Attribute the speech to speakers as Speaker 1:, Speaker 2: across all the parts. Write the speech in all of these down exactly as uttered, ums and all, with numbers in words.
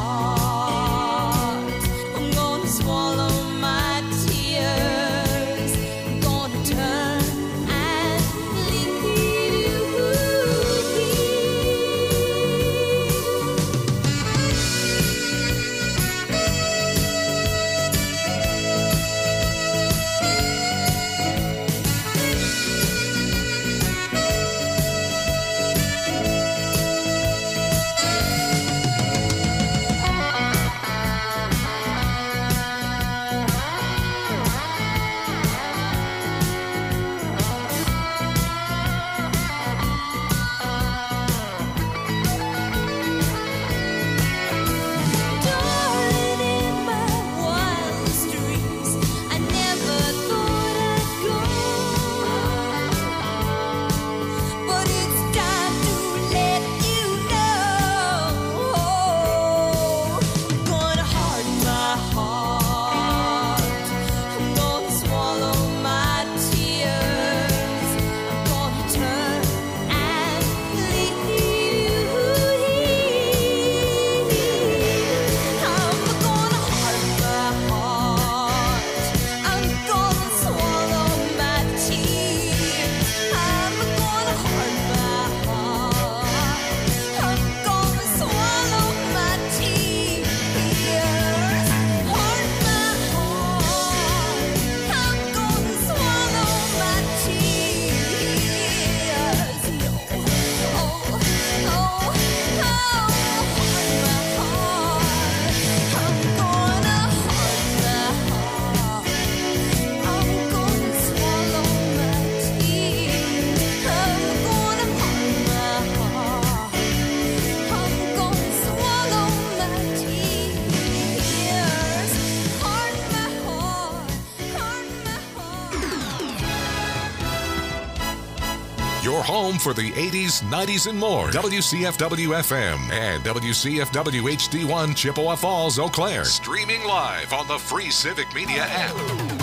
Speaker 1: Your home for the eighties, nineties, and more. W C F W F M and W C F W H D one Chippewa Falls, Eau Claire. Streaming live on the free Civic Media app.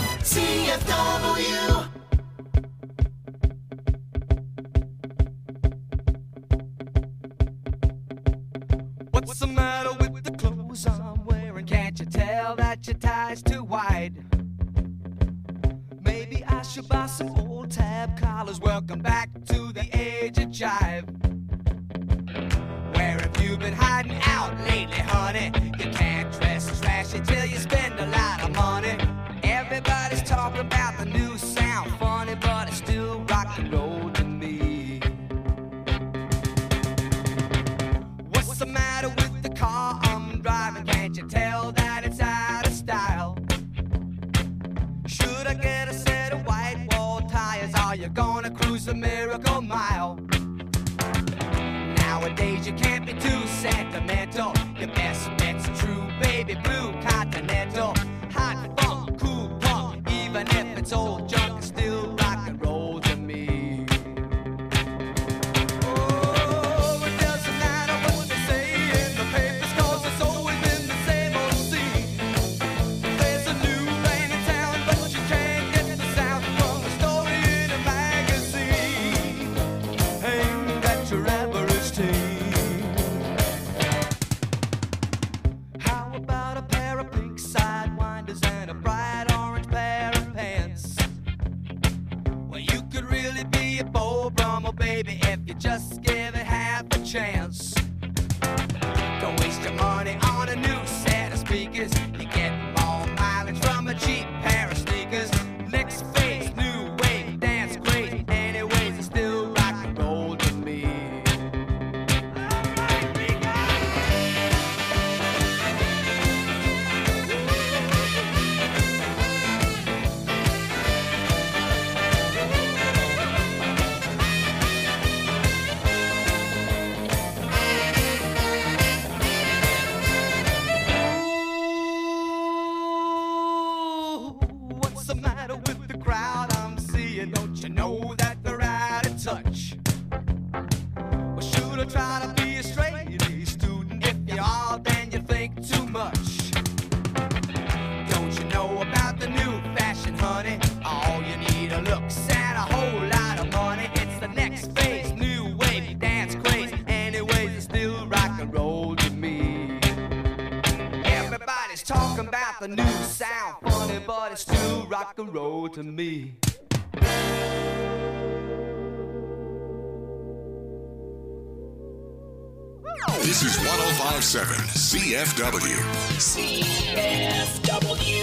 Speaker 2: C F W.
Speaker 3: What's the matter with the clothes I'm wearing? Can't you tell that your tie's too wide? Maybe I should buy some old tab collars. Welcome back to the age of jive. Where have you been hiding out lately, honey? You can't dress trashy till you spend a lot of money. Everybody's talking about the new sound, funny, but it's still rock and roll to me. What's the matter with the car I'm driving? Can't you tell that it's out of style? Should I get a set of white wall tires? Are you gonna cruise the Miracle Mile? Nowadays you can't be too sentimental. Your best bet's a true baby blue Continental. Hot funk, cool punk, even if it's old junk, it's still rock and roll to me. Oh, it doesn't matter what they say in the papers, 'cause it's always been the same old scene. There's a new rain in town, but you can't get the sound from a story in a magazine. Ain't that your average teen? How about a pair of pink sidewinders and a bright orange pair of pants? Well, you could really be a Beau Brummel, baby, if you just give it half a chance. Don't waste your money on a new set of speakers. You get more mileage from a cheap pair of sneakers. Next phase, new wave, dance great. Anyways, it's still rock and roll to me. Alright, big guy. talking about the new sound. Funny, but it's still rock and roll to me.
Speaker 1: This is one oh five point seven C F W.
Speaker 2: C F W.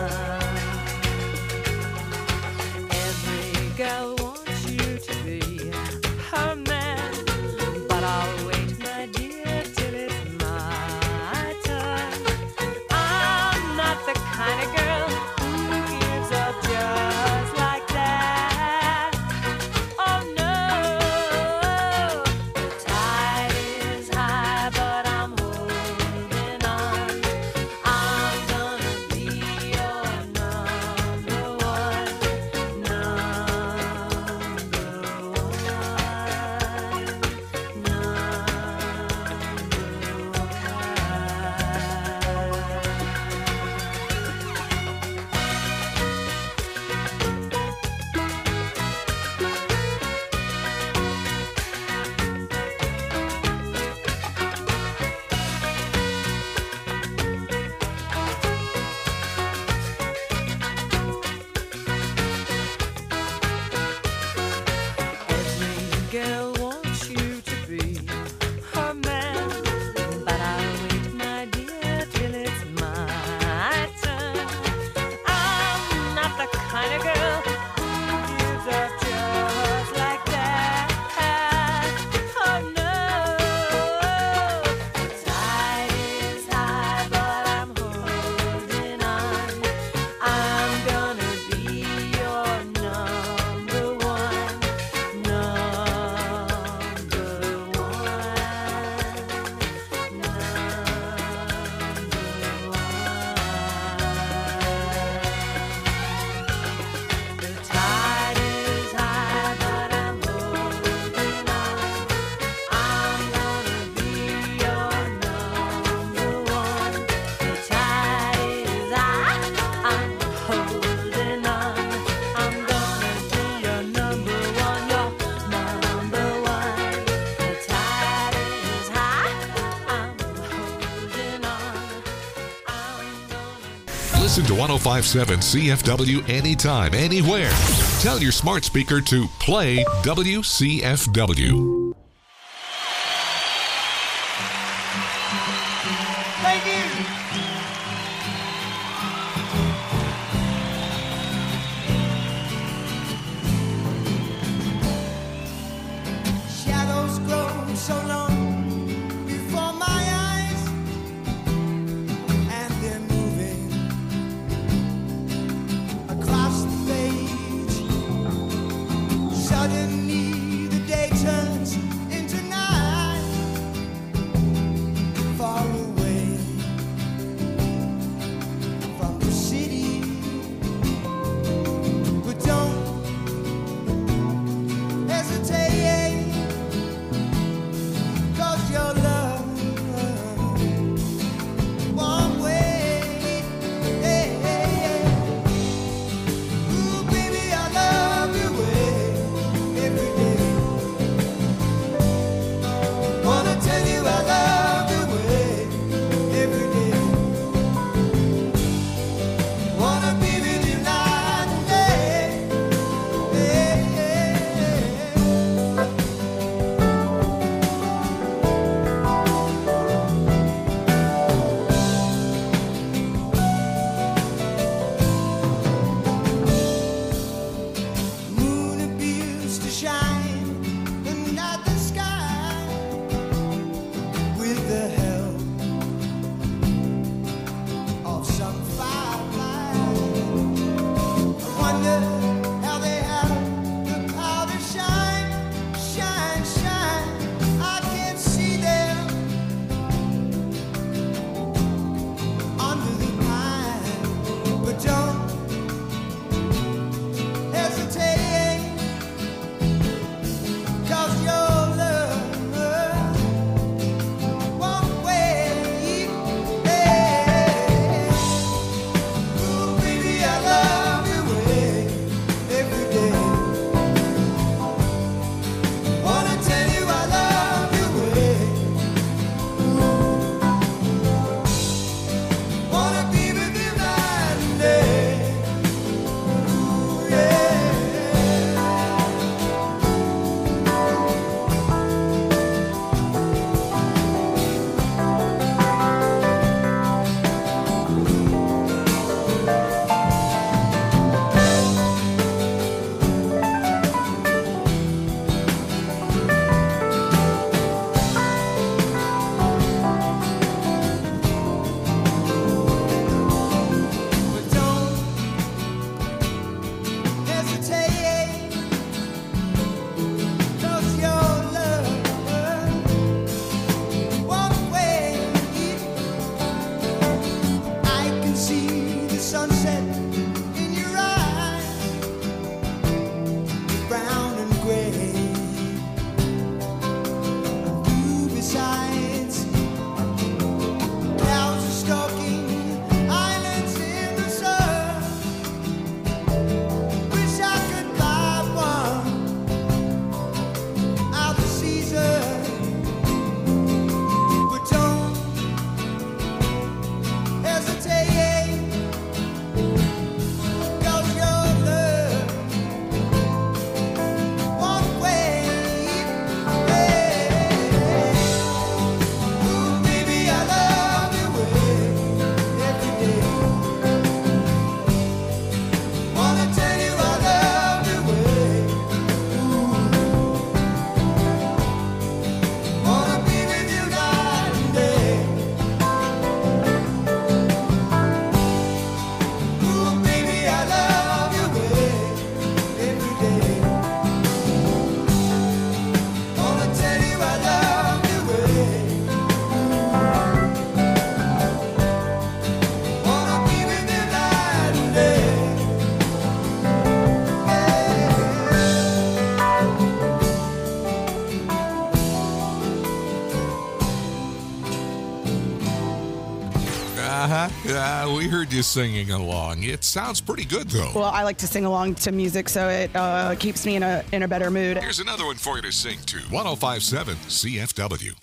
Speaker 4: girl wants you to be
Speaker 1: Listen to one oh five point seven C F W anytime, anywhere. Tell your smart speaker to play W C F W.
Speaker 3: Thank you. Shadows grow so long before my eyes, and they're moving across the page. Suddenly the day turns into night, far away from the city. But don't hesitate, 'cause your love won't wait. Hey, hey, hey. Ooh, baby, I love you way every day. Wanna tell you I love you way every day. Wanna be with you night and day. Hey, hey, hey. Moon appears to shine under the sky with the help of some firefly. I wonder how they have the power to shine, shine, shine. I can see them under the pine, but don't hesitate, 'cause your love won't wait. Hey, ooh, baby, I love you way every day. Wanna tell you I love you way. Wanna be with you night and day. Ooh, yeah. But don't hesitate, 'cause your love won't wait. I can see the sunset in your eyes, brown and gray. You besides, clouds are stalking islands in the sun. Wish I could buy one out of season, but don't hesitate, 'cause your love won't wait. Hey, ooh, baby, I love you way every day. Wanna tell you I love you way. Ooh, wanna be with you night and day. Ooh, baby, I love you way every day. Wanna tell you I love you way. Wanna be with you night and day.
Speaker 1: Uh-huh. Uh, we heard you singing along. It sounds pretty good, though.
Speaker 4: Well, I like to sing along to music, so it uh, keeps me in a in a better mood.
Speaker 1: Here's another one for you to sing to. one oh five point seven C F W.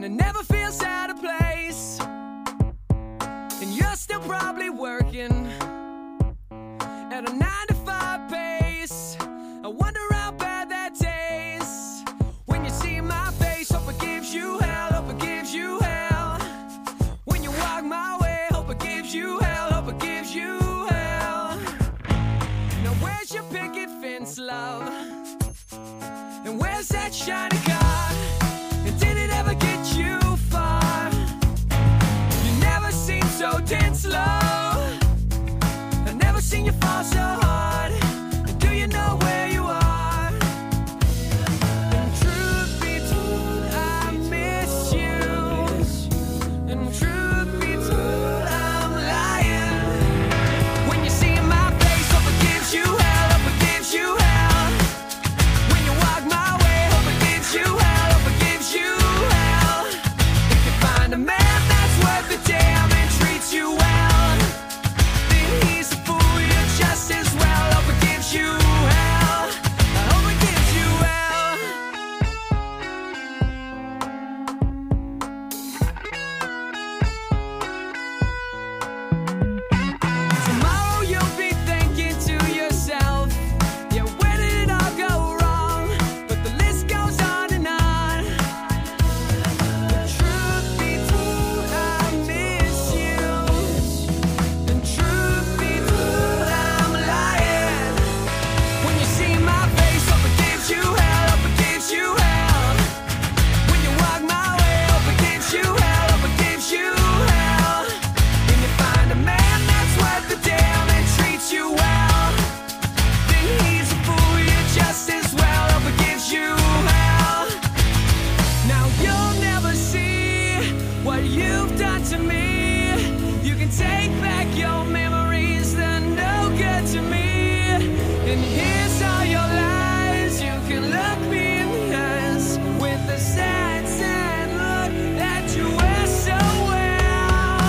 Speaker 3: it never feels out of place. And you're still probably working at a nine to five pace. I wonder how bad that tastes when you see my face. Hope it gives you hell, hope it gives you hell. When you walk my way, hope it gives you hell, hope it gives you hell. Now where's your picket fence, love? And where's that shiny car? And did it ever get you far? You never seem so tense, love. I've never seen you fall so hard. Do you know where you are? And truth be told, I miss you. And truth be told, I'm lying. When you see my face, hope it gives you hell, hope it gives you hell. When you walk my way, hope it gives you hell, hope it gives you hell. If you find a man that's worth the damn and treats you well, then he's a fool, you're just as well. Hope it gives you hell, I hope it gives you hell. Tomorrow you'll be thinking to yourself, yeah, where did it all go wrong? But the list goes on and on. The truth be told, I miss you. And truth be told, I'm lying. When you see my face, hope it gives you hell, hope it gives you hell. When you walk my way, hope it gives you hell, hope it gives you hell. When you find a man that's worth the damn and treats you well, then he's a fool, you're just as well. Hope it gives you hell. Now you'll never see what you've done to me. You can take back your memories, they're no good to me. And here's all your lies. You can look me in the eyes with the sad, sad look that you wear so well.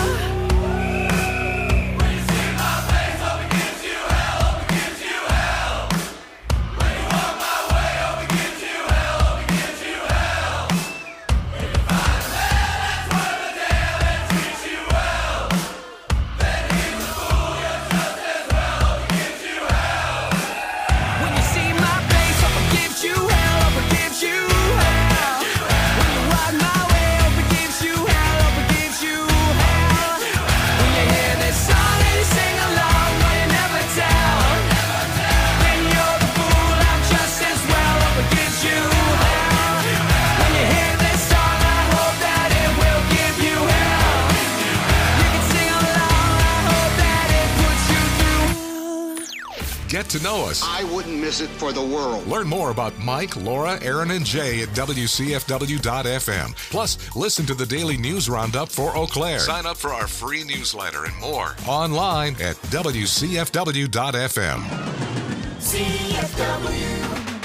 Speaker 3: When you see my face, hope it gives you hell, hope it gives you hell. When you walk my way, hope it gives you hell, hope it gives you hell. When you find a man that's worth the damn and treats you well, then he's a fool, you're just as well. Hope it gives you hell. When you see my face, hope it gives you hell, hope it gives you hell. When you walk my way, hope it gives you hell, hope it gives you hell. When you hear this song and you sing along, but you never tell, then you're the fool, I'm just as well. Hope it gives you hell. When you hear this song, I hope that it will give you hell. You can sing along, I hope that it puts you through.
Speaker 1: Get to know us.
Speaker 5: I wouldn't miss it for the world.
Speaker 1: Learn more about Mike, Laura, Aaron, and Jay at W C F W dot F M. Plus, listen to the daily news roundup for Eau Claire. Sign up for our free newsletter and more online at W C F W dot F M.
Speaker 2: C F W.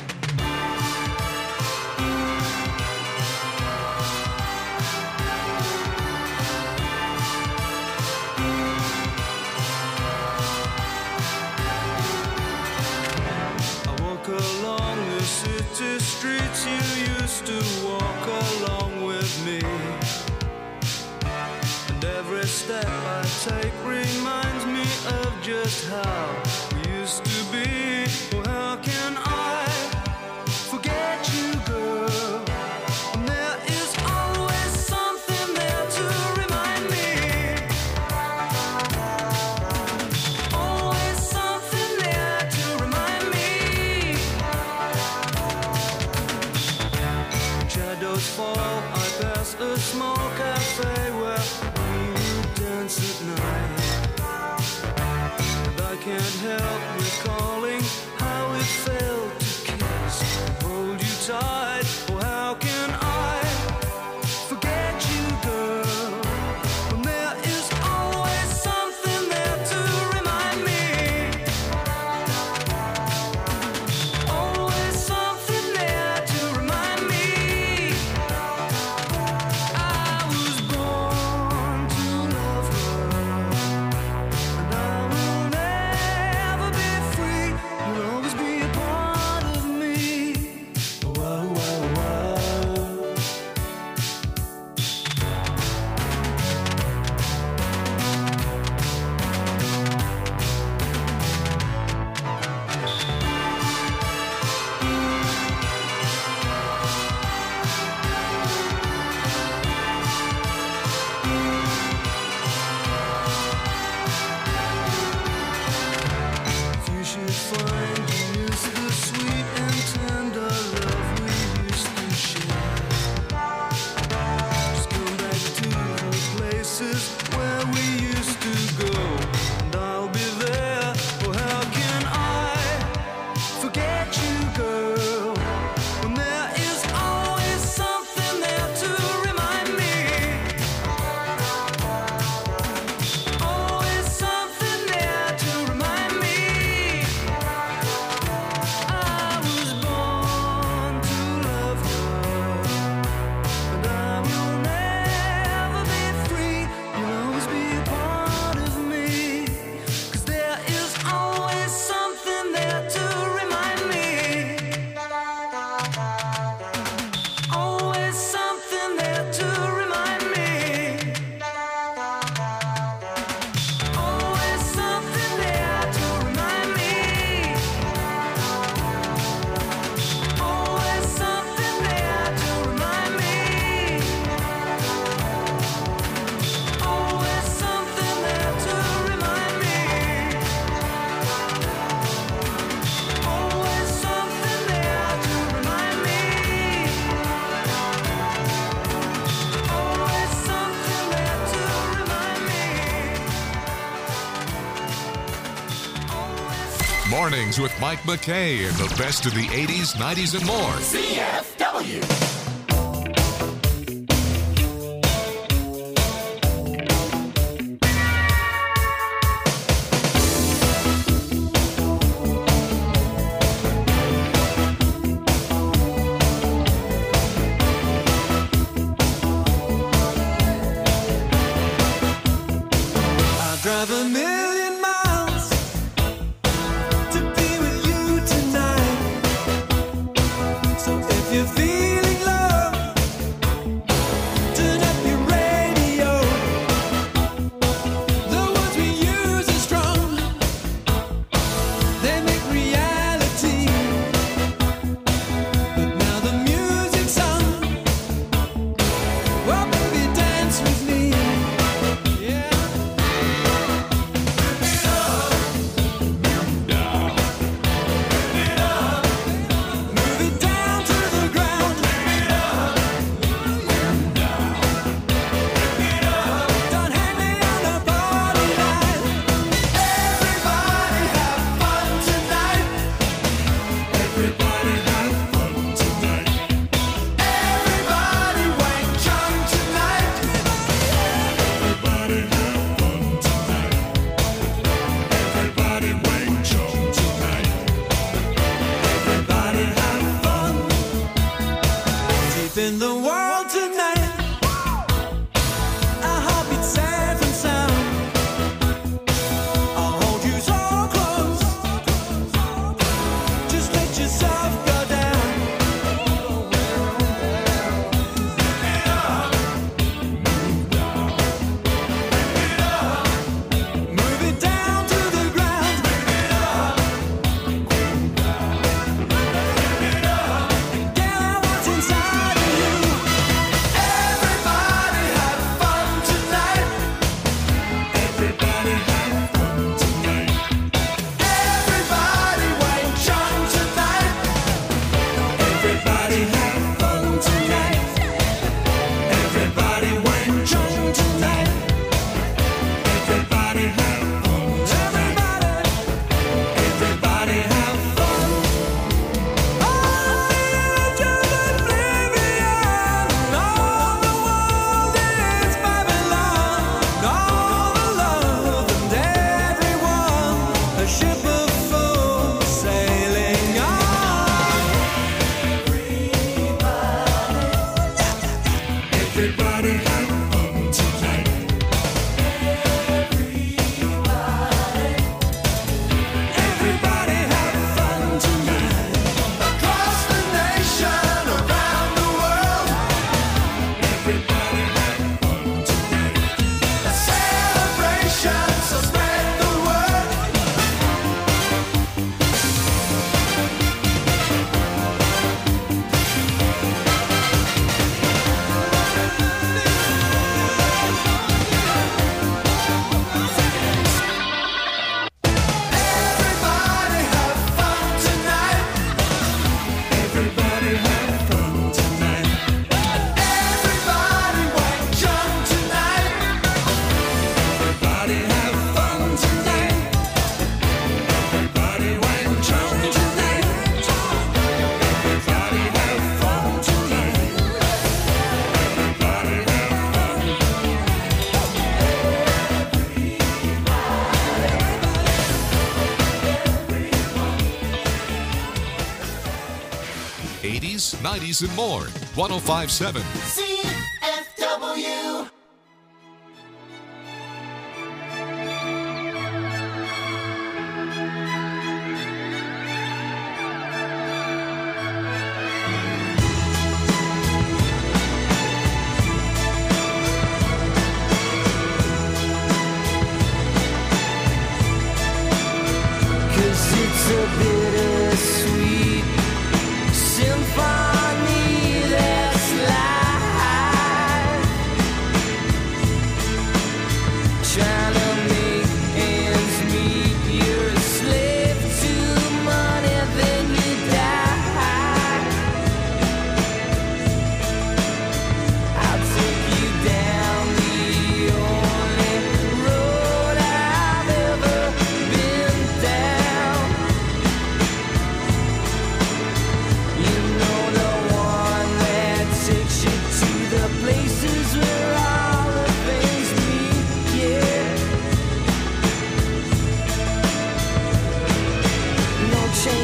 Speaker 3: I walk along the city streets you used to walk along with me. And every step I take reminds me of just how we used to be. Well, how can I forget you, girl? And there is always something there to remind me. Always something there to remind me. When shadows fall, I pass a small cafe where we would dance at night. And I can't help recalling how it felt to kiss and hold you tight. Oh, how can I forget you, girl? When there is always something there to remind me. Always something there to remind me. I was born to love her, and I will never be free. You'll always be a part of me. Oh, oh, oh,
Speaker 1: Mornings with Mike McKay and the best of the eighties, nineties, and more.
Speaker 2: C F W.
Speaker 3: Drive a million miles to be with you tonight. So if you're feeling love, turn up your radio. The words we use are strong, they make reality. But now the music's on, well baby dance with me. Yeah. In the world tonight, our heartbeat safe and sound. I'll hold you so close, just let yourself go down. Pick it up, move it down to the ground. Pick it up, get what's inside.
Speaker 1: eighties, nineties, and more. one oh five point seven.
Speaker 2: C F W.
Speaker 3: It's a bittersweet symphony that's life. Trying to make ends meet, you're a slave to money, then you die. I'll take you down the only road I've ever been down.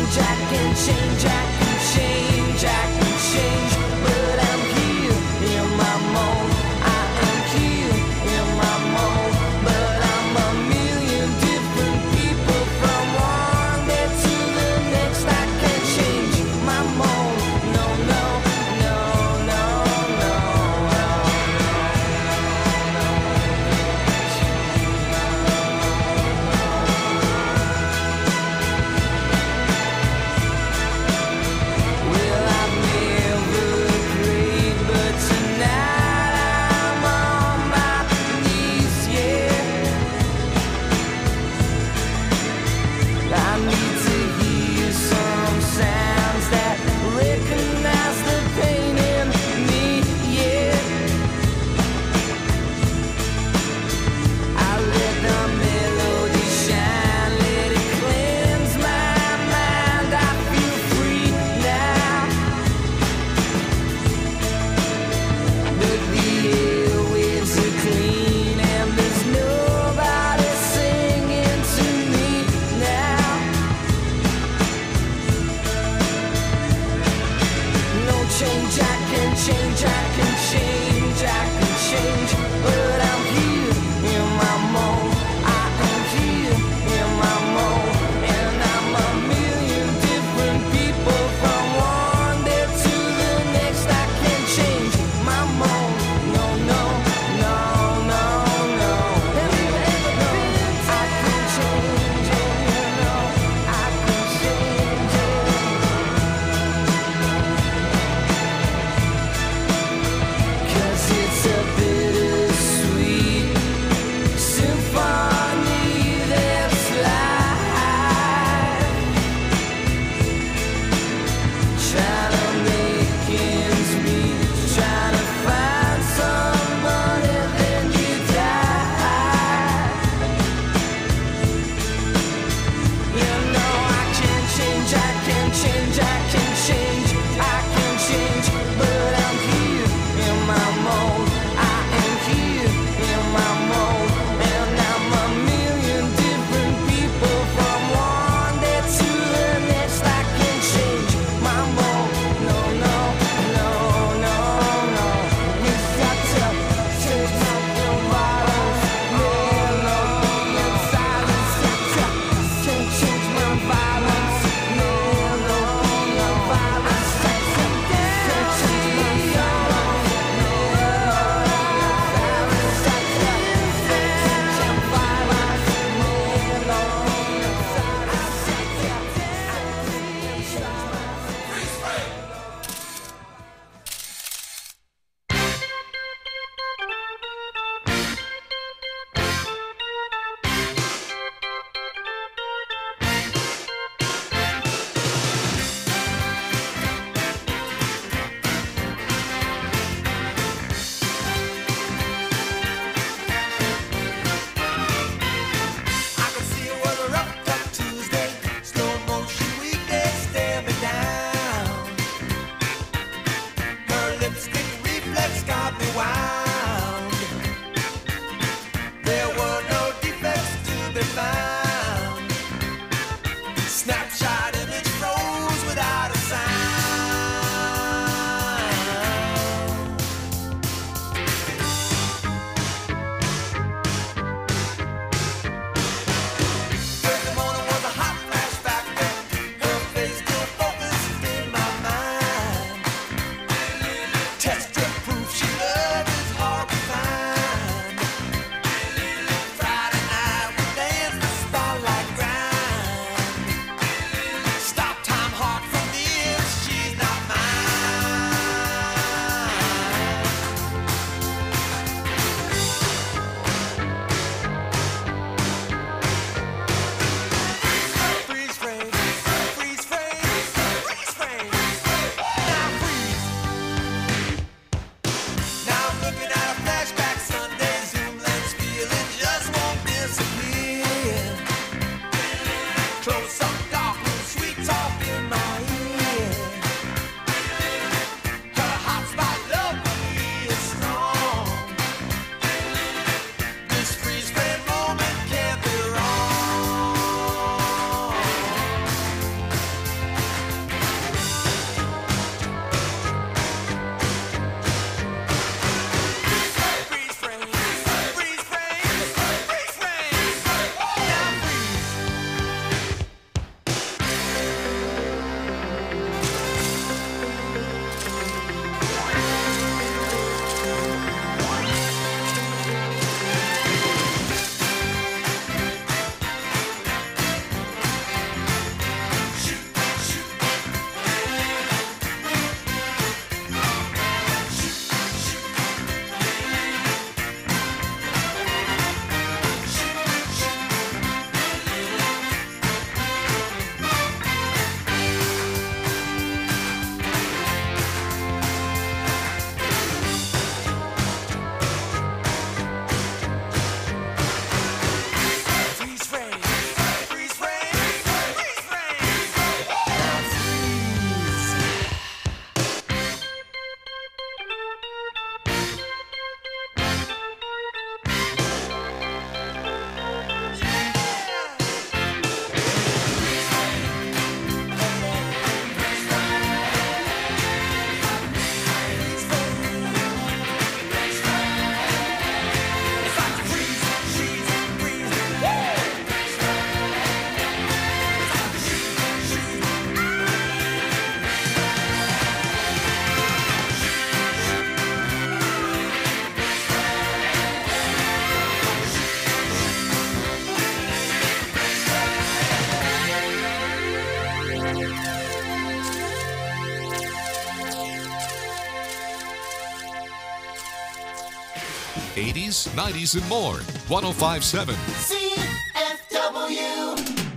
Speaker 3: change, I can change, I can change, I can change. But I'm here in my mold. I am here in my mold. But I'm a million different people from one day to the next. I can't change my mold. No, no, no, no, no, no. Well,
Speaker 1: eighties, nineties, and more. one oh five point seven
Speaker 2: C F W.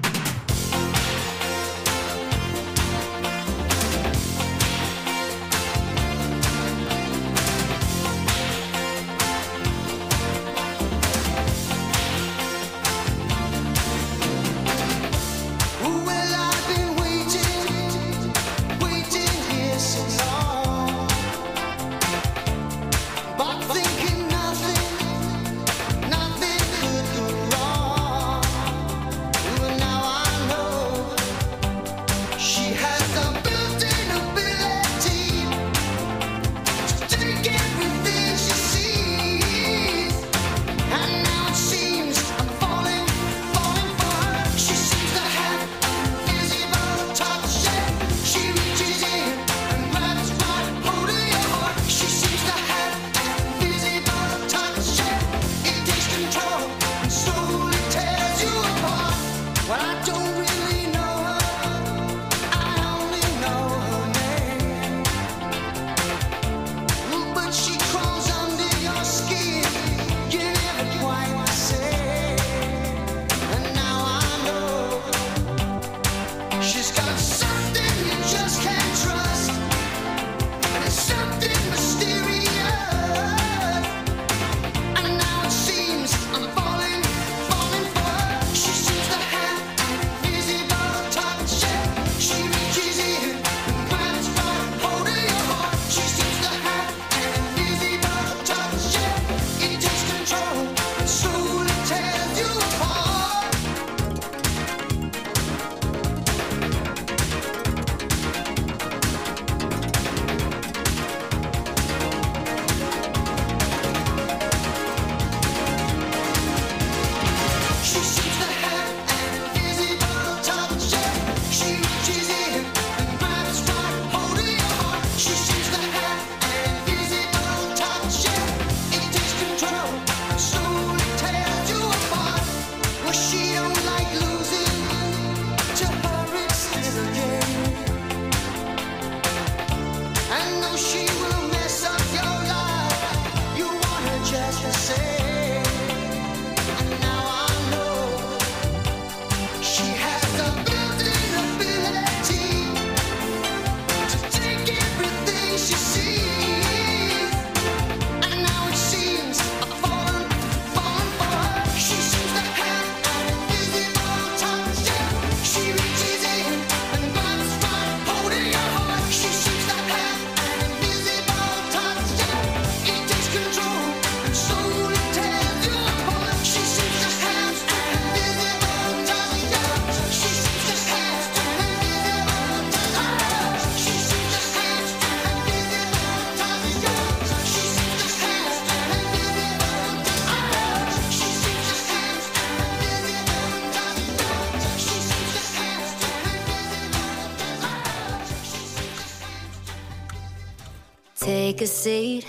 Speaker 6: Take a seat,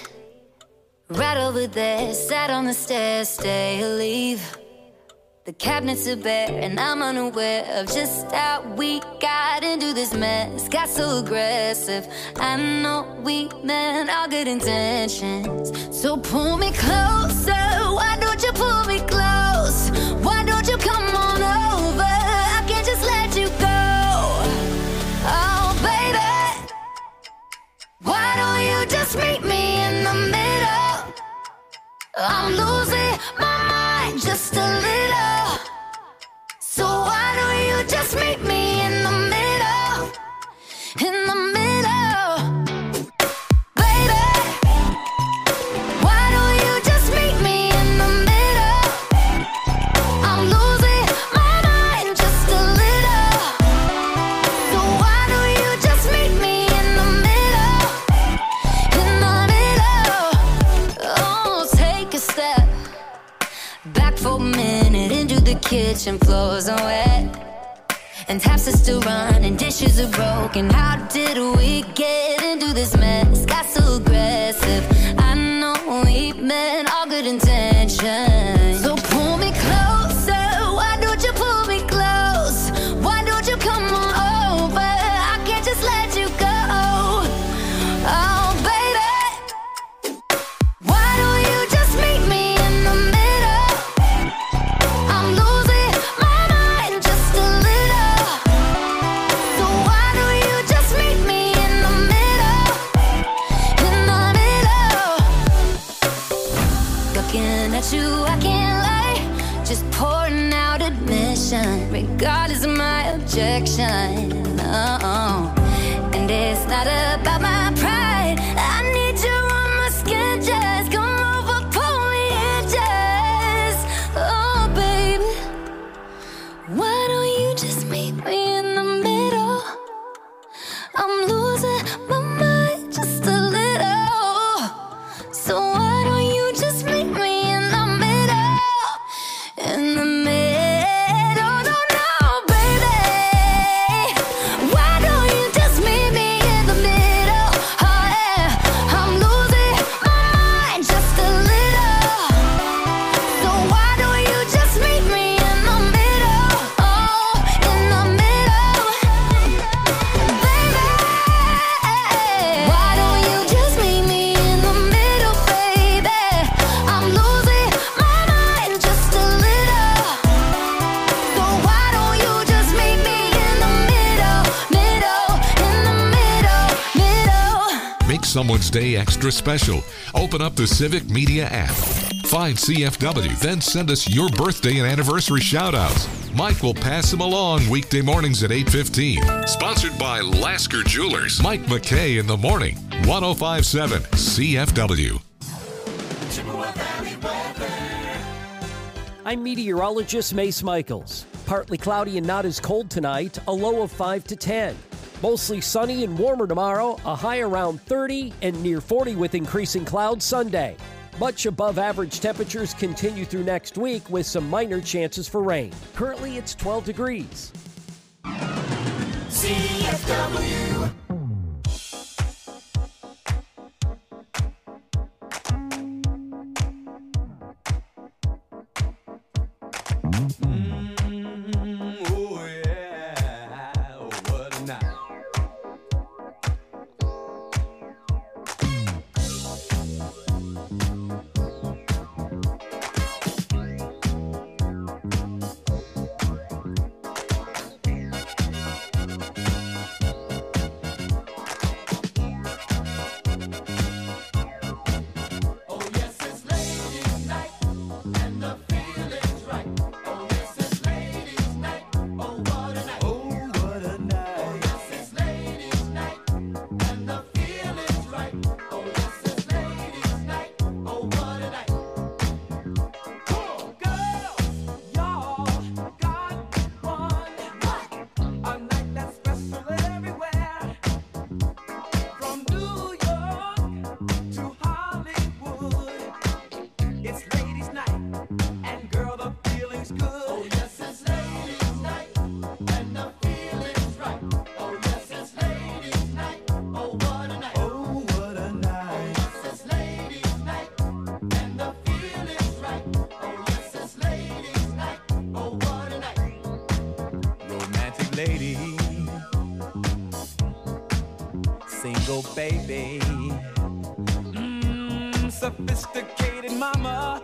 Speaker 6: right over there, sat on the stairs, stay or leave. The cabinets are bare and I'm unaware of just how we got into this mess. Got so aggressive, I know we meant all good intentions. So pull me closer, why don't you pull me close? Why don't you come on over, I can't just let you go. Oh baby, why don't you just meet me in the middle? I'm losing my mind just a little. So why don't you just meet me in the middle? In the middle. Baby, why don't you just meet me in the middle? I'm losing my mind just a little. So why don't you just meet me in the middle? In the middle. Oh, take a step back for a minute into the kitchen, floors are wet and taps are still running, dishes are broken. How did we get into this mess? Got so aggressive, I know we meant all good intentions. So pull me closer, why don't you pull me close? Why don't you come on over, I can't just let you go. Oh baby, why don't you just meet me rejection. Uh-uh. And it's not about my pride. I need you on my skin, just come over, pull me in, just. Oh, baby, why don't you just meet me in the middle? I'm losing my mind just a little. So why don't you just meet me in the middle? In the middle.
Speaker 1: Someone's day extra special. Open up the Civic Media app. Find C F W, then send us your birthday and anniversary shout-outs. Mike will pass them along weekday mornings at eight fifteen. Sponsored by Lasker Jewelers. Mike McKay in the morning. one oh five point seven C F W.
Speaker 7: I'm meteorologist Mace Michaels. Partly cloudy and not as cold tonight, a low of five to ten. Mostly sunny and warmer tomorrow, a high around thirty and near forty with increasing clouds Sunday. Much above average temperatures continue through next week with some minor chances for rain. Currently it's twelve degrees.
Speaker 2: C F W.
Speaker 3: lady, single baby, mm, sophisticated mama.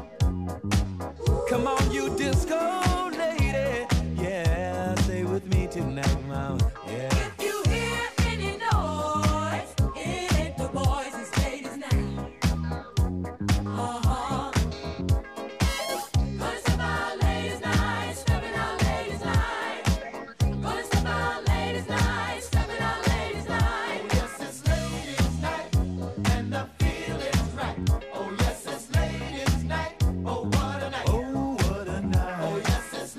Speaker 3: Come on, you disco lady, yeah, stay with me tonight, mama, yeah.
Speaker 8: If you hear any noise, it ain't the boys, it's ladies now. Uh-huh. Gonna step out ladies night, stepping out ladies night. Gonna step out ladies night, stepping out ladies night.
Speaker 2: Oh yes, it's ladies night, and the feeling's right. Oh yes, it's ladies night. Oh what a night.
Speaker 3: Oh, what a night.
Speaker 2: Oh yes, it's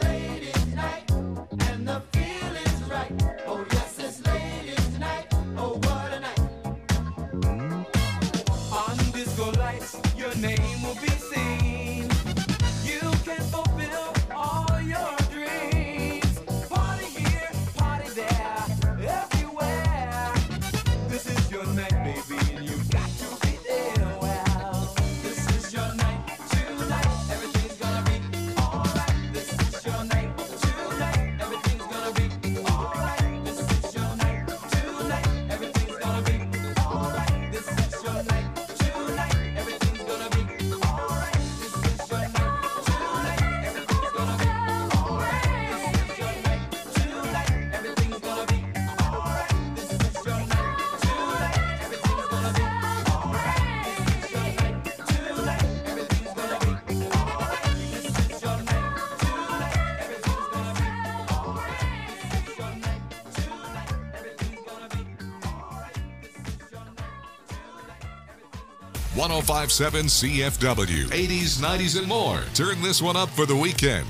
Speaker 1: one oh five point seven C F W. eighties, nineties, and more. Turn this one up for the weekend.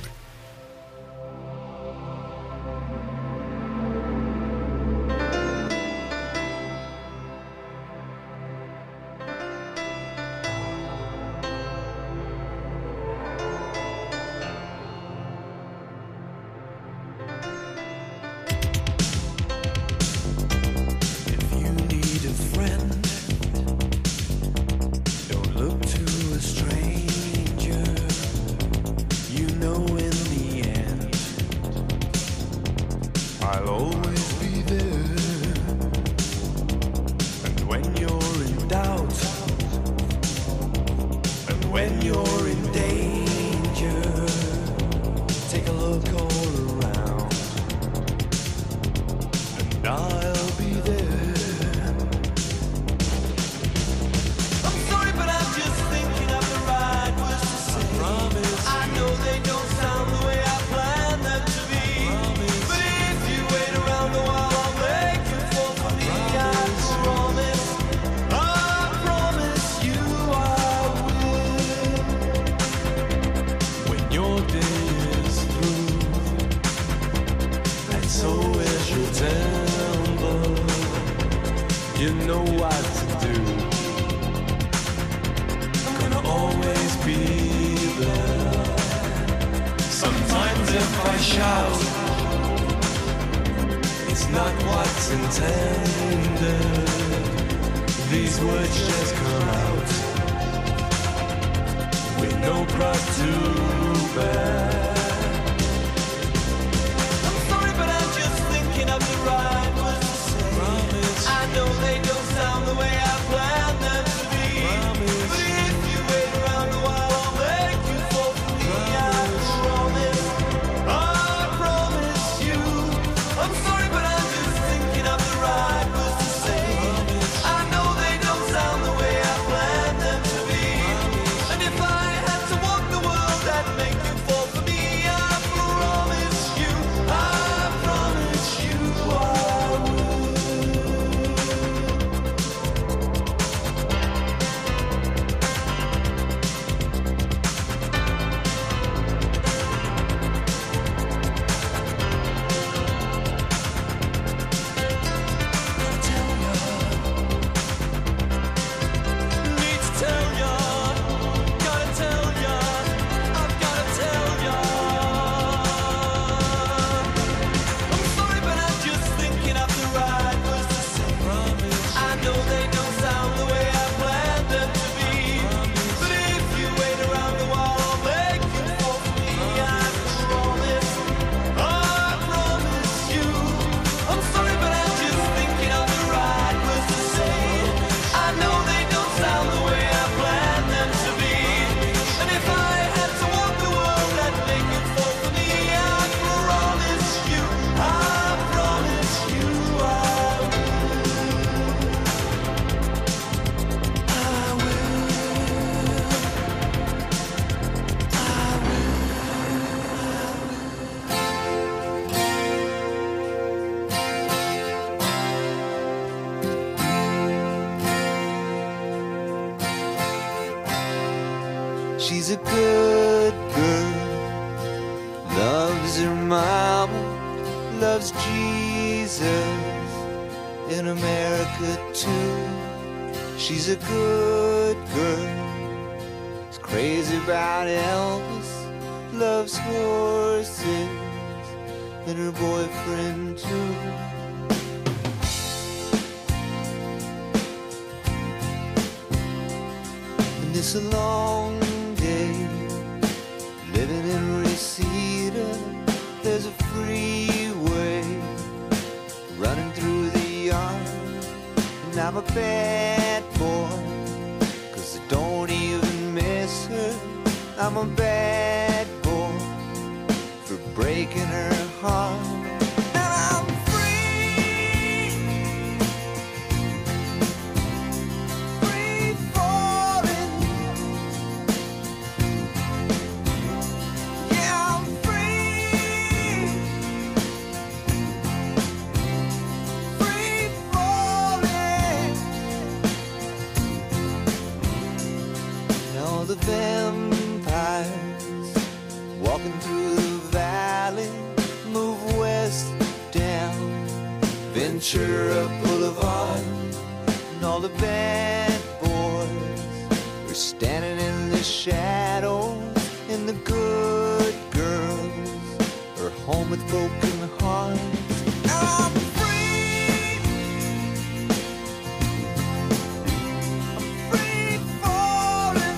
Speaker 9: She's a good girl, loves her mama, loves Jesus in America too. She's a good girl, is crazy about Elvis, loves horses and her boyfriend too. And it's a long day living in Reseda. There's a freeway running through the yard, and I'm a bad boy, cause I don't even miss her. I'm a bad boy for breaking her heart. Ventura Boulevard, and all the bad boys are standing in the shadows, and the good girls are home with broken hearts. I'm free, I'm free falling,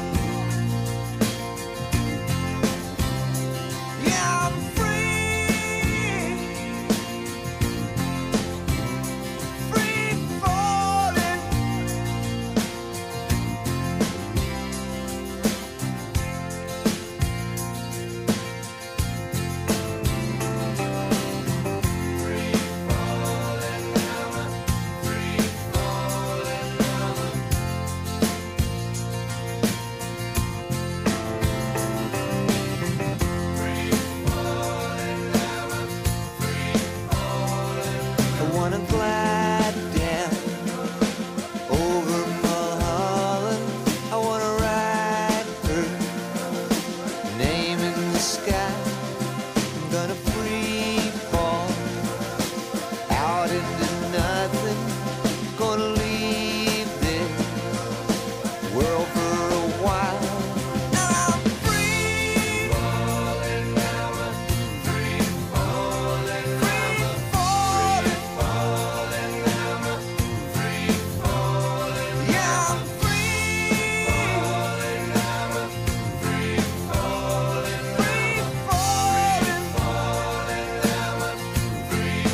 Speaker 9: yeah, I'm free, free falling. I wanna glide down over Mulholland. I wanna ride her name in the sky. I'm gonna free fall out into nothing. Gonna leave this world for a while. I'm free falling, free falling, free falling, falling, free falling. Yeah, I'm free falling, free falling, free falling, falling, free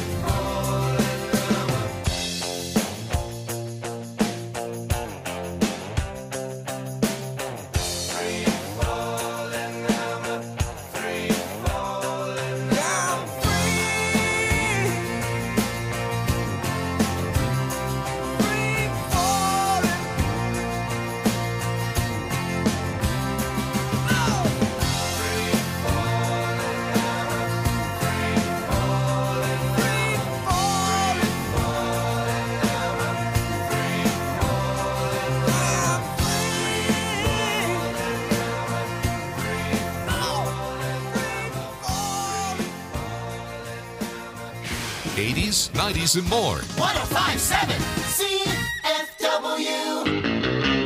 Speaker 1: eighties, nineties, and more.
Speaker 2: one oh five point seven C F W.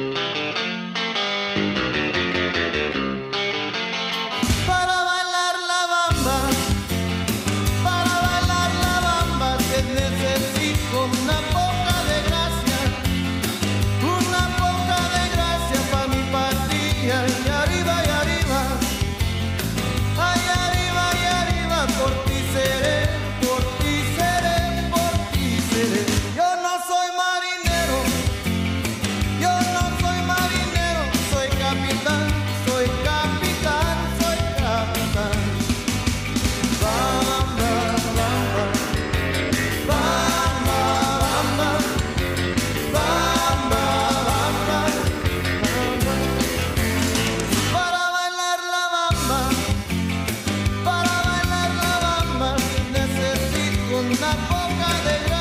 Speaker 3: Para bailar la bamba, para bailar la bamba, que necesito una poca de gracia, una poca de gracia para mi patria. Y arriba, y arriba, ay, arriba, y arriba, por ti seré, por ti seré, por ti seré. Yo no soy marinero, yo no soy marinero, soy capitán, soy capitán, soy capitán. Bamba, bamba, bamba, bamba, bamba, bamba, bamba. Para bailar la bamba, para bailar la bamba, necesito una poca de